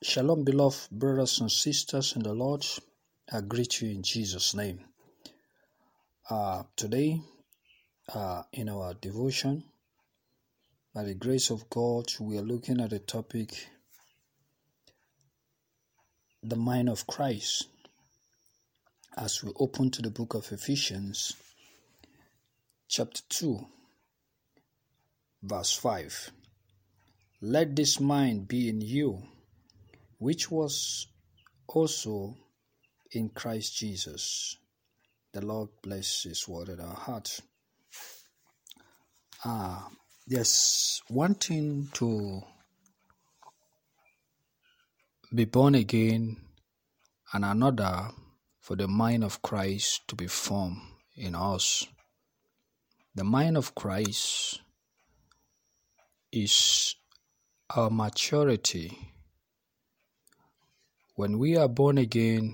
Shalom, beloved brothers and sisters in the Lord. I greet you in Jesus' name. Today, in our devotion, by the grace of God, we are looking at the topic, the mind of Christ, as we open to the book of Ephesians, chapter 2, verse 5. Let this mind be in you, which was also in Christ Jesus. The Lord bless His word in our hearts. There's one thing to be born again and another for the mind of Christ to be formed in us. The mind of Christ is our maturity. When we are born again,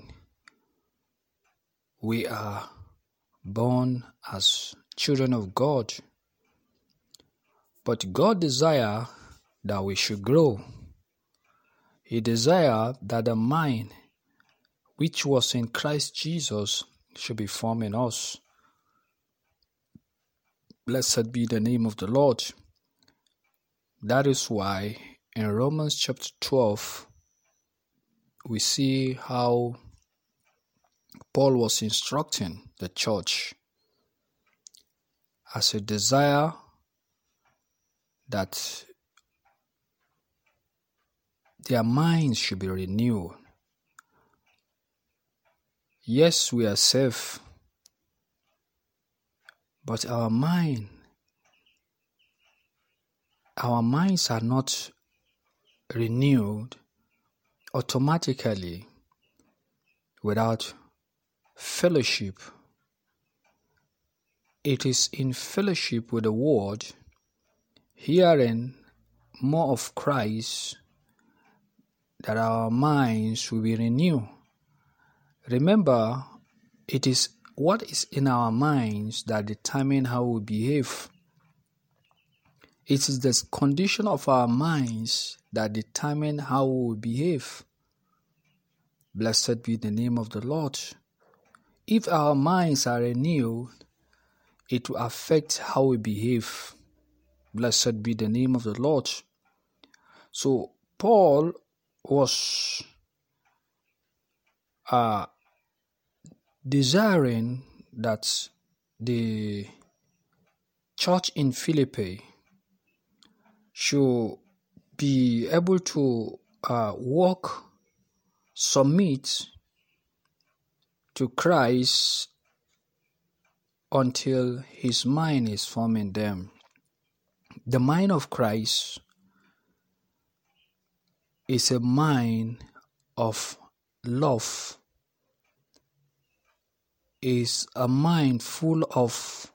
we are born as children of God. But God desires that we should grow. He desires that the mind which was in Christ Jesus should be formed in us. Blessed be the name of the Lord. That is why in Romans chapter 12, we see how Paul was instructing the church as a desire that their minds should be renewed. Yes, we are saved, but our minds are not renewed automatically without fellowship. It is in fellowship with the Word, hearing more of Christ, that our minds will be renewed. Remember, it is what is in our minds that determine how we behave. It is the condition of our minds that determine how we will behave. Blessed be the name of the Lord. If our minds are renewed, it will affect how we behave. Blessed be the name of the Lord. So Paul was desiring that the church in Philippi should be able to submit to Christ until his mind is formed in them. The mind of Christ is a mind of love, is a mind full of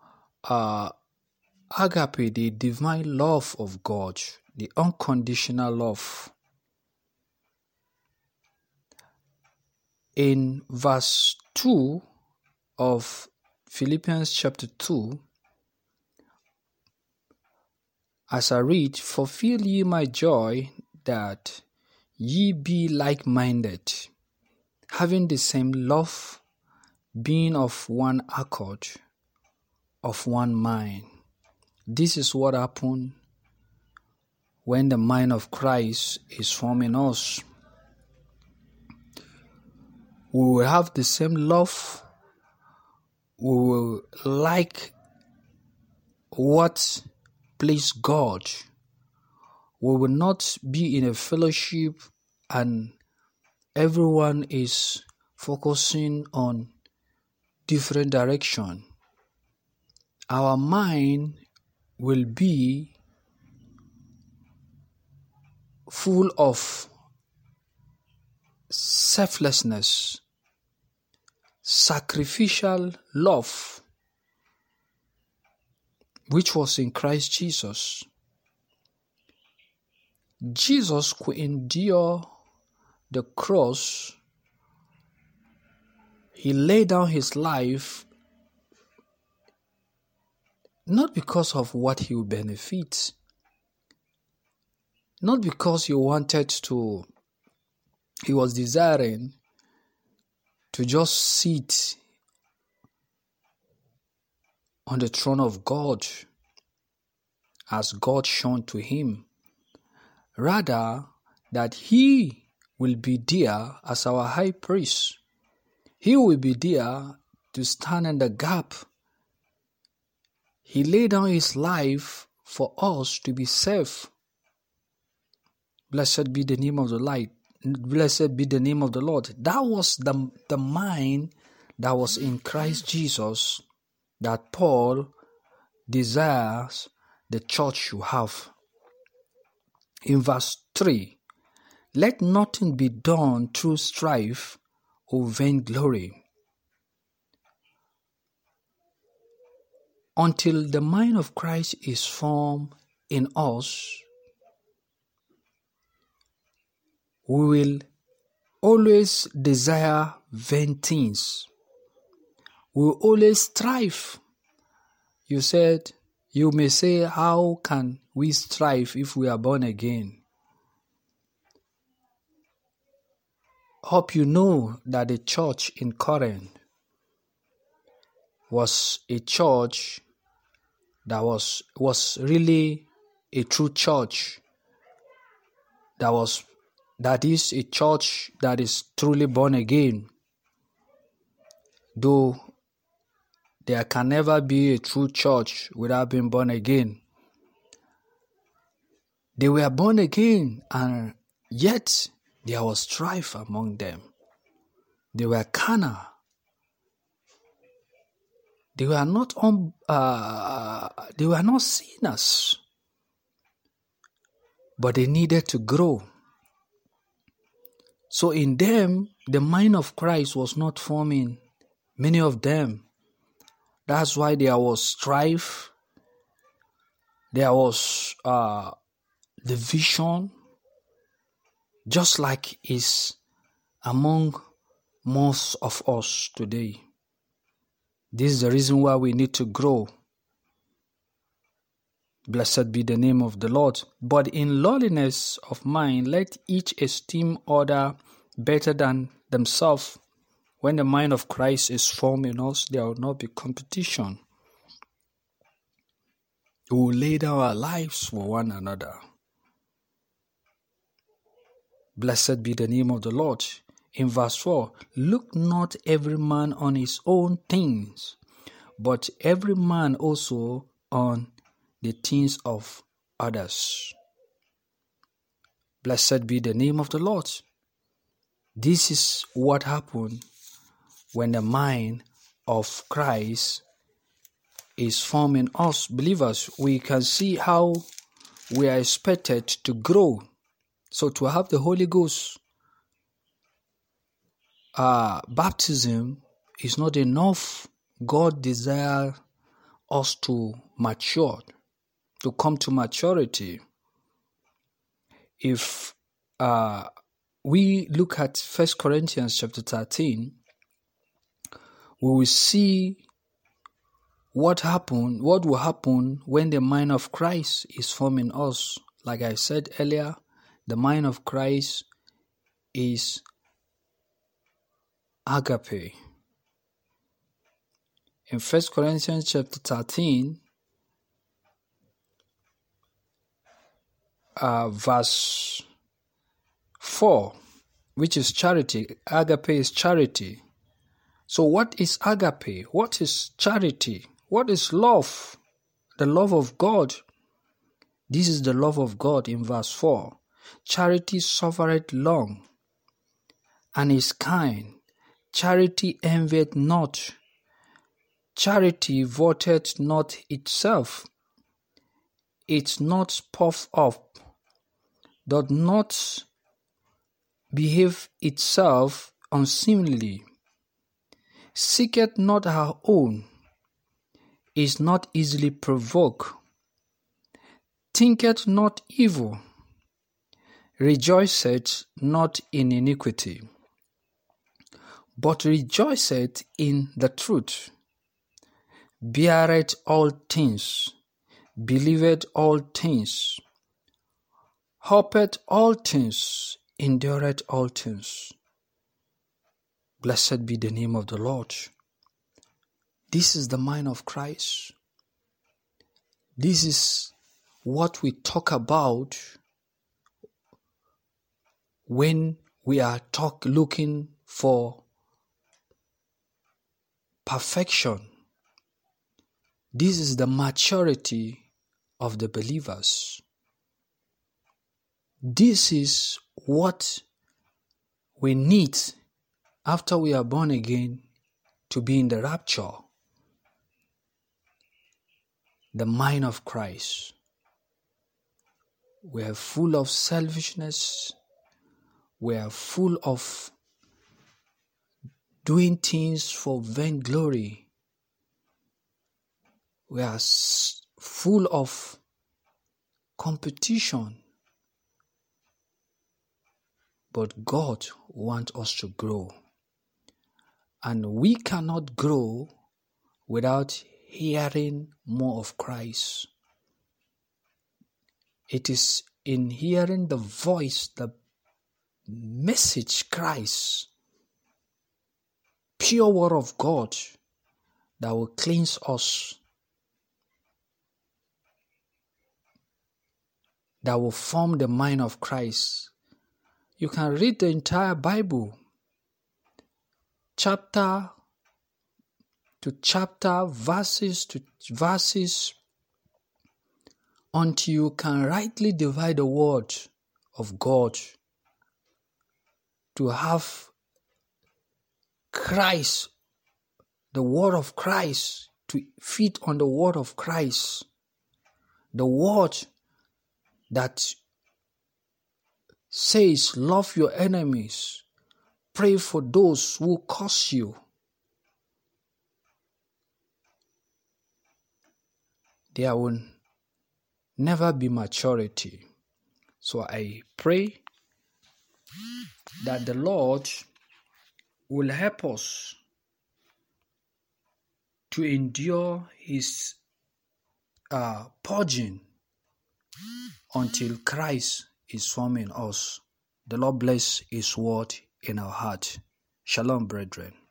agape, the divine love of God, the unconditional love. In verse 2 of Philippians chapter 2, as I read, fulfill ye my joy, that ye be like-minded, having the same love, being of one accord, of one mind. This is what happens when the mind of Christ is formed in us. We will have the same love. We will like what please God. We will not be in a fellowship and everyone is focusing on different direction. Our mind will be full of selflessness, sacrificial love, which was in Christ Jesus. Jesus could endure the cross. He laid down his life not because of what he would benefit, not because he wanted to He was desiring to just sit on the throne of God as God shone to him. Rather, that he will be there as our high priest. He will be there to stand in the gap. He laid down his life for us to be saved. Blessed be the name of the light. Blessed be the name of the Lord. That was the mind that was in Christ Jesus that Paul desires the church should have. In verse 3, let nothing be done through strife or vainglory, until the mind of Christ is formed in us. We will always desire vain things. We will always strive. You may say, how can we strive if we are born again? Hope you know that the church in Corinth was a church that was really a true church. That is a church that is truly born again. Though there can never be a true church without being born again. They were born again, and yet there was strife among them. They were carnal. They were not sinners, but they needed to grow. So in them, the mind of Christ was not forming. Many of them. That's why there was strife. There was division, just like is among most of us today. This is the reason why we need to grow. Blessed be the name of the Lord. But in lowliness of mind, let each esteem other better than themselves. When the mind of Christ is formed in us, there will not be competition. We will lay down our lives for one another. Blessed be the name of the Lord. In verse 4, look not every man on his own things, but every man also on the things of others. Blessed be the name of the Lord. This is what happened when the mind of Christ is forming us believers. We can see how we are expected to grow. So to have the Holy Ghost, baptism is not enough. God desires us to mature, to come to maturity. If we look at 1 Corinthians chapter 13, we will see what will happen when the mind of Christ is forming us. Like I said earlier, the mind of Christ is agape. In 1 Corinthians chapter 13, verse 4, which is charity. Agape is charity. So what is agape? What is charity? What is love? The love of God. This is the love of God in verse 4. Charity suffereth long, and is kind. Charity envieth not. Charity vaunteth not itself. It's not puffed up, doth not behave itself unseemly, seeketh not her own, is not easily provoked, thinketh not evil, rejoiceth not in iniquity, but rejoiceth in the truth, beareth all things, believeth all things, hopeth all things, endureth all things. Blessed be the name of the Lord. This is the mind of Christ. This is what we talk about when we are looking for perfection. This is the maturity of the believers. This is what we need after we are born again to be in the rapture. The mind of Christ. We are full of selfishness. We are full of doing things for vainglory. We are full of competition. But God wants us to grow. And we cannot grow without hearing more of Christ. It is in hearing the voice, the message Christ, pure word of God, that will cleanse us, that will form the mind of Christ. You can read the entire Bible, chapter to chapter, verses to verses, until you can rightly divide the word of God, to have Christ, the word of Christ, to feed on the word of Christ, the word that says, love your enemies, pray for those who curse you. There will never be maturity. So I pray that the Lord will help us to endure His purging until Christ is forming us. The Lord bless His word in our heart. Shalom, brethren.